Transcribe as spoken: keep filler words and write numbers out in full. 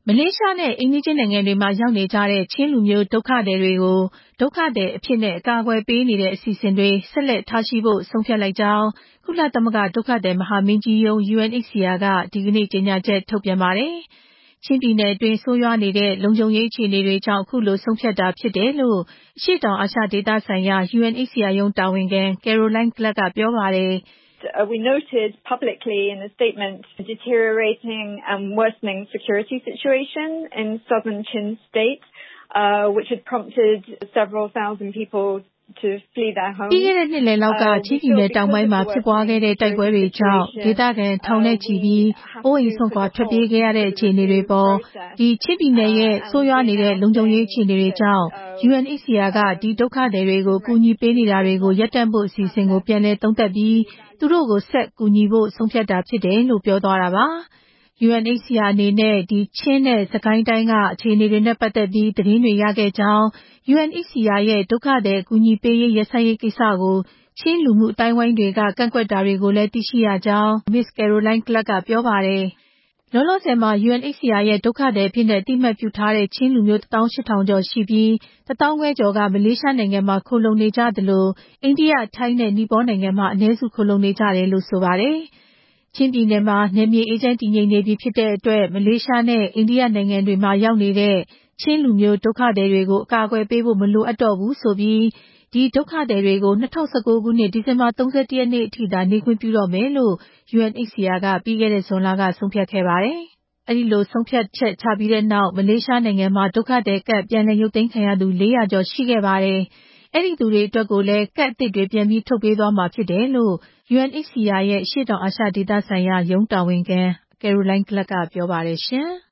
မလေးရှားနဲ့အိမ်နီးချင်းနိုင်ငံတွေမှာရောက်နေကြတဲ့ချင်းလူမျိုးဒုက္ခသည်တွေကိုဒုက္ခသည်အဖြစ်နဲ့အကာအကွယ်ပေးနေတဲ့အစီအစဉ်တွေဆက်လက်ထားရှိဖို့ဆုံးဖြတ်လိုက်ကြောင်းကုလသမဂ္ဂဒုက္ခသည်မဟာမင်းကြီးရုံး ယူ အန် အိတ် စီ အာ ကဒီကနေ့ကြေညာချက်ထုတ်ပြန်ပါတယ်။ချင်းပြည်နယ်အတွင်းဆိုးရွားနေတဲ့လုံခြုံရေးအခြေအနေတွေကြောင့်အခုလိုဆုံးဖြတ်တာဖြစ်တယ်လို့အရှေ့တောင်အာရှဒေသဆိုင်ရာ ယူ အန် အိတ် စီ အာ ရုံးတာဝန်ခံ Caroline Clark ကပြောပါတယ်။ We noted publicly in the statement a deteriorating and worsening security situation in southern Chin state, uh, which had prompted several thousand people to flee their homes. ပြီးခဲ့တဲ့နှစ်လယ်လောက်ကချင်းပြည်နယ်တောင်ပိုင်းမှာဖြစ်ပွားခဲ့တဲ့တိုက်ပွဲတွေကြောင့်ဒေသခံထောင်နဲ့ချီပြီးအိုးအိမ်စွန့်ခွာထွက်ပြေးခဲ့ရတဲ့အခြေအနေတွေပေါ်ဒီချင်းပြည်နယ်ရဲ့ဆိုးရွားနေတဲ့လုံခြုံရေးအခြေအနေတွေကြောင့် ယူ အန် အိတ် စီ အာ ကဒီဒုက္ခသည်တွေကိုကူညီပေးနေတာတွေကိုရပ်တန့်ဖို့အစီအစဉ်ကိုပြန်လည်သုံးသပ်ပြီးသူတို့ကိုဆက်ကူညီဖို့ဆုံးဖြတ်တာဖြစ်တယ်လို့ပြောသွားတာပါ။ ယူ အန် အိတ် စီ အာ အနေနဲ့ဒီချင်းနဲ့စကိုင်းတိုင်းကအခြေအနေတွေနဲ့ပတ်သက်ပြီးသတင်းတွေရခဲ့ကြောင်း ယူ အန် အိတ် စီ အာ ရဲ့ဒုက္ခသည်အကူအညီပေးရေးရပ်ဆိုင်းရေးကိစ္စကိုချင်းလူမှုအသိုင်းအဝိုင်းတွေကကန့်ကွက်တာတွေကိုလည်းသိရှိရကြောင်း မစ္စ Caroline Clark ကပြောပါတယ်။လောလောဆယ်မှာ ယူ အန် အိတ် စီ အာ ရဲ့ဒုက္ခသည်အဖြစ်နဲ့အသိအမှတ်ပြုထားတဲ့ချင်းလူမျိုးတစ်သောင်းရှစ်ထောင်ကျော်ရှိပြီးတစ်သောင်းခွဲကျော်ကမလေးရှားနိုင်ငံမှာခိုလှုံနေကြသလိုအိန္ဒိယ၊ထိုင်းနဲ့နီပေါနိုင်ငံမှာအနည်းစုခိုလှုံနေကြတယ်လို့ဆိုပါတယ်။ချင်းပြည်နယ်မှာနယ်မြေအေးချမ်းတည်ငြိမ်နေပြီဖြစ်တဲ့အတွက်မလေးရှားနဲ့အိန္ဒိယနိုင်ငံတွေမှာရောက်နေတဲ့ချင်းလူမျိုးဒုက္ခသည်တွေကိုအကာအကွယ်ပေးဖို့မလိုအပ်တော့ဘူးဆိုပြီးဒီဒုက္ခသည်တွေကို၂၀၁၉ခုနှစ်ဒီဇင်ဘာလ၃၁ရက်နေ့အထိသာနေခွင့်ပြုတော့မယ်လို့ ယူ အန် အိတ် စီ အာ ကပြီးခဲ့တဲ့ဇွန်လကဆုံးဖြတ်ခဲ့ပါတယ်။အဲဒီလိုဆုံးဖြတ်ချက်ချပြီးတဲ့နောက်မလေးရှားနိုင်ငံမှာဒုက္ခသည်ကဒ်ပြန်လည်ရုပ်သိမ်းခံရသူလေးရာကျော်ရှိခဲ့ပါတယ်။အဲဒီသူတွေအတွက်ကိုလည်းကဒ်အသစ်တွေပြန်ပြီးထုတ်ပေးသွားမှာဖြစ်တယ်လို့ ယူ အန် အိတ် စီ အာ ရဲ့အရှေ့တောင်အာရှဒေသဆိုင်ရာရုံးတာဝန်ခံ Caroline Clark ကပြောပါတယ်ရှင်။